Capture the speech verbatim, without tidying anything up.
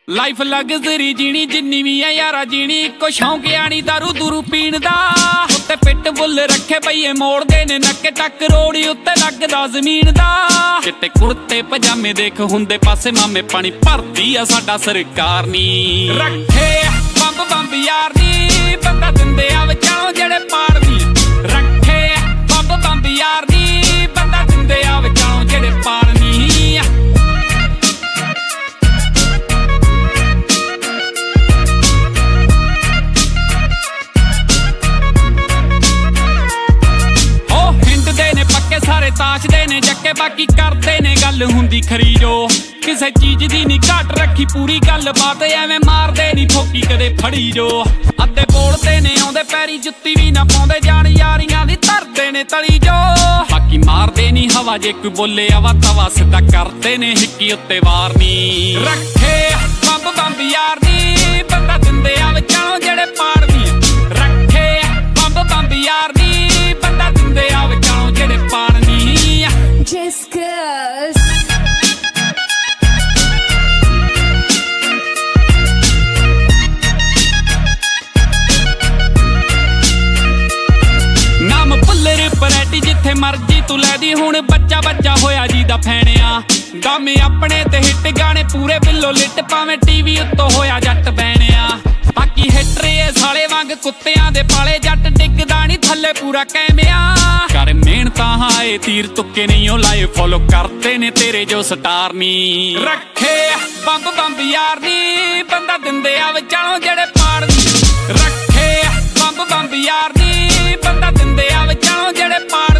Life luxury ਜੀਣੀ ਜਿੰਨੀ ਵੀ ਆ ਯਾਰਾ ਜੀਣੀ ਇੱਕੋ ਸ਼ੌਂਕ ਆਣੀ ਦਾਰੂ ਦੂਰੂ ਪੀਣ ਦਾ। ਉੱਤੇ ਪਿੱਟ ਬੁੱਲ ਰੱਖੇ ਪਈਏ ਮੋੜਦੇ ਨੇ ਨੱਕੇ ਟੱਕ ਰੋੜੀ ਉੱਤੇ ਲੱਗਦਾ ਜ਼ਮੀਨ ਦਾ। ਚਿੱਟੇ ਕੁੜਤੇ ਪਜਾਮੇ ਦੇਖ ਹੁੰਦੇ ਪਾਸੇ ਮਾਮੇ ਪਾਣੀ ਭਰਦੀ ਆ ਸਾਡਾ ਸਰਕਾਰ ਨੀ। ਰੱਖੇ ਬੰਬ ਬੰਬ ਯਾਰ ਨੀ ਬੰਦਾ ਦਿੰਦੇ ਆ ਵਿਚਾਲੋਂ ਜਿਹੜੇ ਪਾਰ ਨੀ। ਰੱਖੇ ਬੰਬ ਬੰਬ ਯਾਰ ਨੀ ਬੰਦਾ ਦਿੰਦੇ ਆ ਵਿਚਾਲੋਂ ਜਿਹੜੇ ਪਾਰ ਨੀ। ਸਾਰੇ ਤਾਸ਼ਦੇ ਨੇ ਜੱਕੇ ਬਾਕੀ ਕਰਦੇ ਨੇ ਗੱਲ ਹੁੰਦੀ ਖਰੀ ਜੋ। ਕਿਸੇ ਚੀਜ਼ ਦੀ ਨੀ ਘਾਟ ਰੱਖੀ ਪੂਰੀ ਗੱਲ ਬਾਤ ਐਵੇਂ ਮਾਰਦੇ ਨੀ ਠੋਕੀ ਕਦੇ ਫੜੀ ਜੋ। ਅੱਧੇ ਬੋਲਦੇ ਨੇ ਆਉਂਦੇ ਪੈਰੀ ਜੁੱਤੀ ਵੀ ਨਾ ਪਾਉਂਦੇ ਜਾਣ ਯਾਰੀਆਂ ਦੀ ਧਰਦੇ ਨੇ ਤਲੀ ਜੋ। ਬਾਕੀ ਮਾਰਦੇ ਨੀ ਹਵਾ ਜੇ ਕੋਈ ਬੋਲੇ ਆਵਾ ਤਵਾ ਸਿੱਧਾ ਕਰਦੇ ਨੇ ਹਿੱਕੀ ਉੱਤੇ ਵਾਰ ਨੀ। ਰੱਖੇ ਬੰਬ ਬੰਬ ਯਾਰ ਨੀ ਬੰਦਾ ਦਿੰਦੇ ਆ ਵਿਚਾਲੋਂ ਜਿਹੜੇ ਪਾਰ ਨੀ। ਰੱਖੇ ਬੰਬ ਬੰਬ ਯਾਰ ਨੀ ਬੰਦਾ ਦਿੰਦੇ ਆ ਵਿਚਾਲੋਂ ਜਿਹੜੇ ਪਾਰ ਨੀ। Just cause ਨਾਮ ਭੁੱਲਰ ਪਰੈਟੀ ਜਿੱਥੇ ਮਰਜੀ ਤੂੰ ਲੈਦੀ ਹੁਣ ਬੱਚਾ ਬੱਚਾ ਹੋਇਆ ਜੀ ਦਾ ਫੈਣਿਆ। ਗਾਮੇ ਆਪਣੇ ਤੇ ਹਿੱਟ ਗਾਣੇ ਪੂਰੇ ਬਿੱਲੋ ਲਿਟ ਭਾਵੇਂ ਟੀਵੀ ਉੱਤੋਂ ਹੋਇਆ ਜੱਟ ਬੈਣਿਆ। ਬਾਕੀ ਹਿੱਟਰੇ ਏ ਸਾਲੇ ਵਾਂਗ ਕੁੱਤਿਆਂ ਦੇ ਪਾਲੇ ਜੱਟ ਡਿੱਗਦਾ ਨੀ ਥੱਲੇ ਪੂਰਾ ਕੈਮਿਆ। ਕਰ ਮਿਹਨਤਾਂ ਹਾਏ ਤੀਰ ਤੁੱਕੇ ਨਹੀਂ ਉਹ ਲਾਏ ਫੋਲੋ ਕਰਦੇ ਨੇ ਤੇਰੇ ਜੋ ਸਟਾਰ ਨੀ। ਰੱਖੇ ਬੰਬ ਬੰਬ ਯਾਰ ਨੀ ਬੰਦਾ ਦਿੰਦੇ ਆ ਵਿਚਾਲੋਂ ਜਿਹੜੇ ਪਾਰ ਨੀ। ਰੱਖੇ ਬੰਬ ਬੰਬ ਯਾਰ ਨੀ ਬੰਦਾ ਦਿੰਦੇ ਆ ਵਿਚਾਲੋਂ ਜਿਹੜੇ ਪਾਰ